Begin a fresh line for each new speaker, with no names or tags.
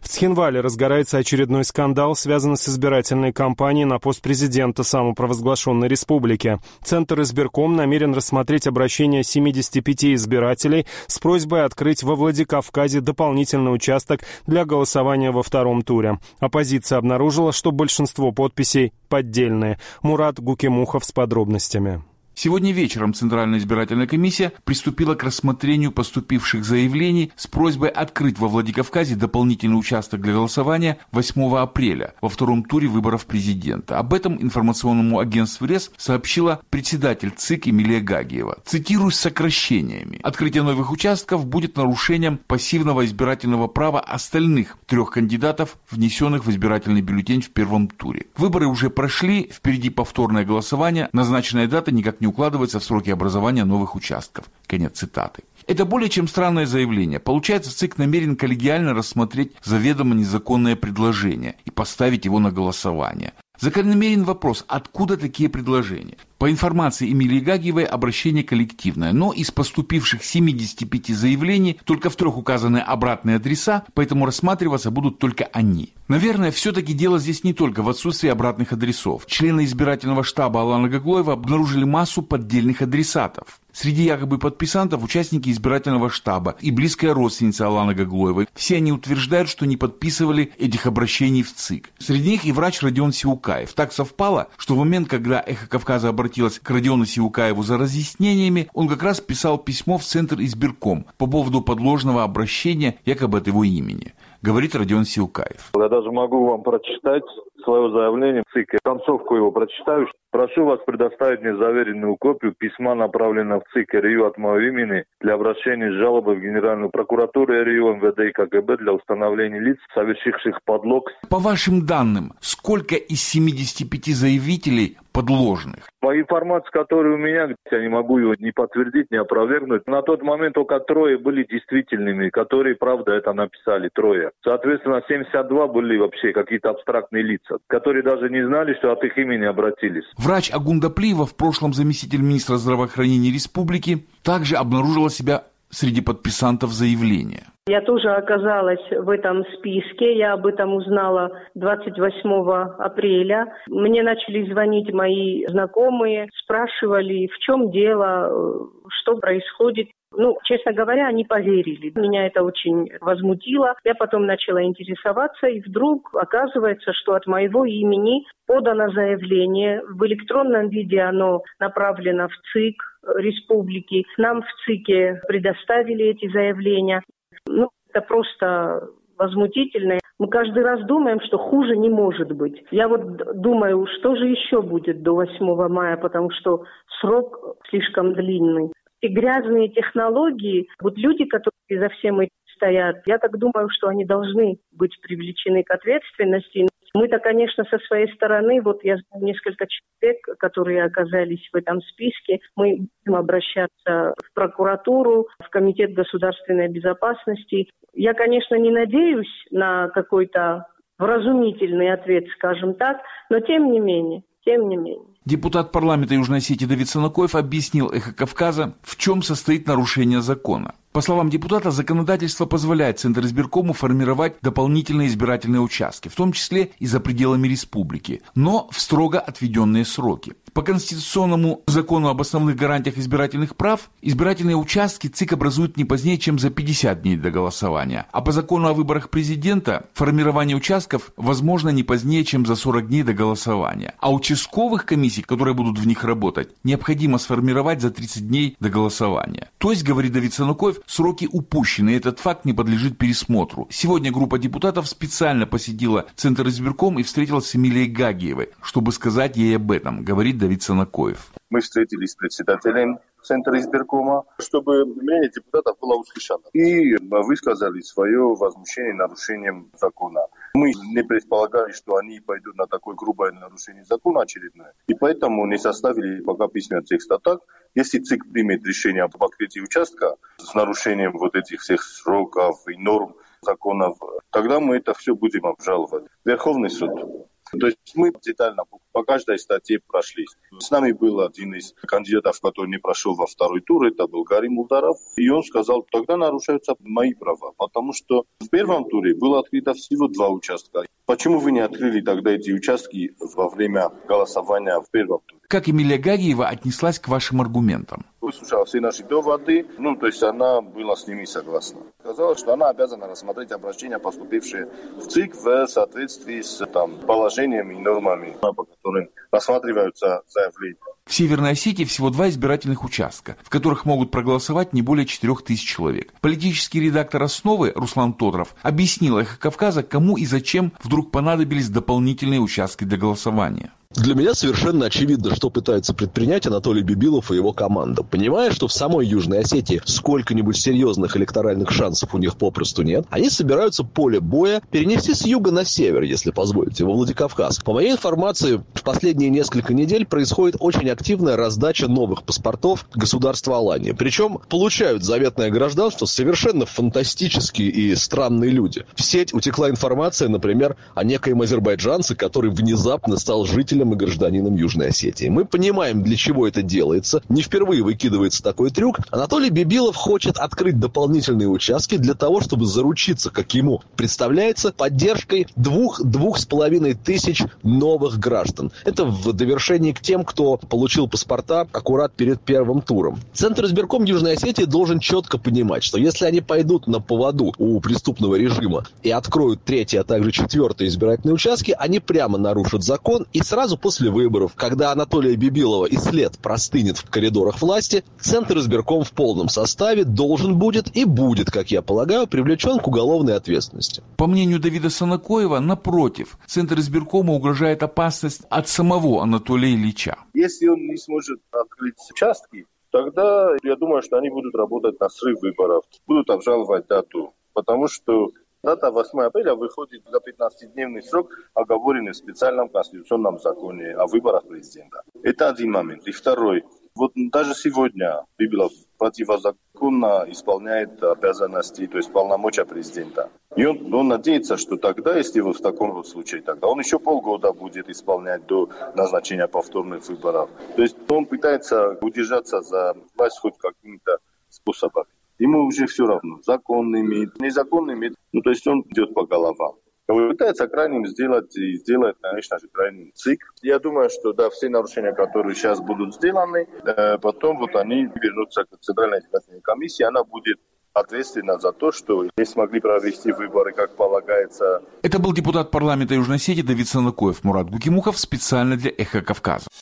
В Цхинвале разгорается очередной скандал, связанный с избирательной кампанией на пост президента самопровозглашенной республики. Центр избирком намерен рассмотреть обращение 75 избирателей с просьбой открыть во Владикавказе дополнительный участок для голосования во втором туре. Оппозиция обнаружила, что большинство подписей поддельные. Мурат Гукимухов с подробностями.
Сегодня вечером Центральная избирательная комиссия приступила к рассмотрению поступивших заявлений с просьбой открыть во Владикавказе дополнительный участок для голосования 8 апреля во втором туре выборов президента. Об этом информационному агентству РЕС сообщила председатель ЦИК Эмилия Гагиева. Цитирую с сокращениями. Открытие новых участков будет нарушением пассивного избирательного права остальных 3 кандидатов, внесенных в избирательный бюллетень в первом туре. Выборы уже прошли, впереди повторное голосование, назначенная дата никак не укладывается в сроки образования новых участков. Конец цитаты. Это более чем странное заявление. Получается, ЦИК намерен коллегиально рассмотреть заведомо незаконное предложение и поставить его на голосование. Закономерен вопрос, откуда такие предложения? По информации Эмилии Гагиевой, обращение коллективное, но из поступивших 75 заявлений только в 3 указаны обратные адреса, поэтому рассматриваться будут только они. Наверное, все-таки дело здесь не только в отсутствии обратных адресов. Члены избирательного штаба Алана Гаглоева обнаружили массу поддельных адресатов. Среди якобы подписантов участники избирательного штаба и близкая родственница Алана Гаглоевой. Все они утверждают, что не подписывали этих обращений в ЦИК. Среди них и врач Родион Сиукаев. Так совпало, что в момент, когда «Эхо Кавказа» обратилась к Родиону Сиукаеву за разъяснениями, он как раз писал письмо в Центр избирком по поводу подложного обращения якобы от его имени. Говорит Родион Сиукаев.
Я даже могу вам прочитать свое заявление в ЦИК. Концовку его прочитаю. Прошу вас предоставить мне заверенную копию письма, направленного в ЦИК РИО от моего имени для обращения с жалобой в Генеральную прокуратуру РИО, МВД и КГБ для установления лиц, совершивших подлог.
По вашим данным, сколько из 75 заявителей подложных?
По информации, которая у меня, я не могу ее ни подтвердить, ни опровергнуть. На тот момент только 3 были действительными, которые, правда, это написали, 3. Соответственно, 72 были вообще какие-то абстрактные лица, которые даже не знали, что от их имени обратились.
Врач Агунда Плиева, в прошлом заместитель министра здравоохранения республики, также обнаружила себя среди подписантов заявления.
Я тоже оказалась в этом списке. Я об этом узнала 28 апреля. Мне начали звонить мои знакомые, спрашивали, в чем дело, что происходит. Честно говоря, они поверили. Меня это очень возмутило. Я потом начала интересоваться, и вдруг оказывается, что от моего имени подано заявление. В электронном виде оно направлено в ЦИК республики. Нам в ЦИКе предоставили эти заявления. Это просто возмутительно. Мы каждый раз думаем, что хуже не может быть. Я думаю, что же еще будет до 8 мая, потому что срок слишком длинный. И грязные технологии, люди, которые за всем этим стоят, я так думаю, что они должны быть привлечены к ответственности. Мы-то, конечно, со своей стороны, я знаю несколько человек, которые оказались в этом списке, мы будем обращаться в прокуратуру, в Комитет государственной безопасности. Я, конечно, не надеюсь на какой-то вразумительный ответ, скажем так, но тем не менее.
Депутат парламента Южной Осетии Давид Санакоев объяснил «Эхо Кавказа», в чем состоит нарушение закона. По словам депутата, законодательство позволяет Центризбиркому формировать дополнительные избирательные участки, в том числе и за пределами республики, но в строго отведенные сроки. По конституционному закону об основных гарантиях избирательных прав, избирательные участки ЦИК образует не позднее, чем за 50 дней до голосования, а по закону о выборах президента формирование участков возможно не позднее, чем за 40 дней до голосования. А участковых комиссий, которые будут в них работать, необходимо сформировать за 30 дней до голосования. То есть, говорит Давид Санакоев, сроки упущены, и этот факт не подлежит пересмотру. Сегодня группа депутатов специально посетила Центр избирком и встретилась с Эмилией Гагиевой, чтобы сказать ей об этом, говорит Давид Санакоев.
Мы встретились с председателем Центра избиркома, чтобы мнение депутатов было услышано. И высказали свое возмущение нарушением закона. Мы не предполагали, что они пойдут на такое грубое нарушение закона очередное. И поэтому не составили пока письменный текст. А так, если ЦИК примет решение об открытии участка с нарушением этих всех сроков и норм законов, тогда мы это все будем обжаловать. Верховный суд. То есть мы детально по каждой статье прошлись. С нами был один из кандидатов, который не прошел во второй тур, это был Гарри Мулдаров. И он сказал, тогда нарушаются мои права, потому что в первом туре было открыто всего 2 участка. Почему вы не открыли тогда эти участки во время голосования в первом туре?
Как Эмилия Гагиева отнеслась к вашим аргументам?
Выслушала все наши доводы, то есть она была с ними согласна. Сказала, что она обязана рассмотреть обращения, поступившие в ЦИК в соответствии с положениями и нормами, по которым рассматриваются заявления.
В Северной Осетии всего 2 избирательных участка, в которых могут проголосовать не более 4000 человек. Политический редактор «Основы» Руслан Тодров объяснил «Эхо Кавказа», кому и зачем вдруг понадобились дополнительные участки для голосования.
Для меня совершенно очевидно, что пытается предпринять Анатолий Бибилов и его команда. Понимая, что в самой Южной Осетии сколько-нибудь серьезных электоральных шансов у них попросту нет, они собираются поле боя перенести с юга на север, если позволите, во Владикавказ. По моей информации, в последние несколько недель происходит очень активная раздача новых паспортов государства Алании. Причем получают заветное гражданство совершенно фантастические и странные люди. В сеть утекла информация, например, о некоем азербайджанце, который внезапно стал жителем и гражданином Южной Осетии. Мы понимаем, для чего это делается. Не впервые выкидывается такой трюк. Анатолий Бибилов хочет открыть дополнительные участки для того, чтобы заручиться, как ему представляется, поддержкой 2-2,5 тысяч новых граждан. Это в довершении к тем, кто получил паспорта аккурат перед первым туром. Центр избирком Южной Осетии должен четко понимать, что если они пойдут на поводу у преступного режима и откроют 3-й, а также 4-й избирательные участки, они прямо нарушат закон, и сразу после выборов, когда Анатолия Бибилова и след простынет в коридорах власти, Центр избирком в полном составе должен будет и будет, как я полагаю, привлечен к уголовной ответственности.
По мнению Давида Санакоева, напротив, Центр избиркома угрожает опасность от самого Анатолия Ильича.
Если он не сможет открыть участки, тогда я думаю, что они будут работать на срыв выборов, будут обжаловать дату, потому что дата 8 апреля выходит за 15-дневный срок, оговоренный в специальном конституционном законе о выборах президента. Это один момент. И второй. Вот даже сегодня Бибилов противозаконно исполняет обязанности, то есть полномочия президента. И он надеется, что тогда, если вот в таком вот случае, тогда он еще полгода будет исполнять до назначения повторных выборов. То есть он пытается удержаться за власть хоть какими-то способами. Ему уже все равно, законными, незаконными, то есть он идет по головам. Пытается крайним сделать, и сделает, конечно же, крайним ЦИК. Я думаю, что да, все нарушения, которые сейчас будут сделаны, потом вот они вернутся к Центральной избирательной комиссии, она будет ответственна за то, что не смогли провести выборы, как полагается.
Это был депутат парламента Южной Осетии Давид Санакоев. Мурат Гукимухов специально для «Эхо Кавказа».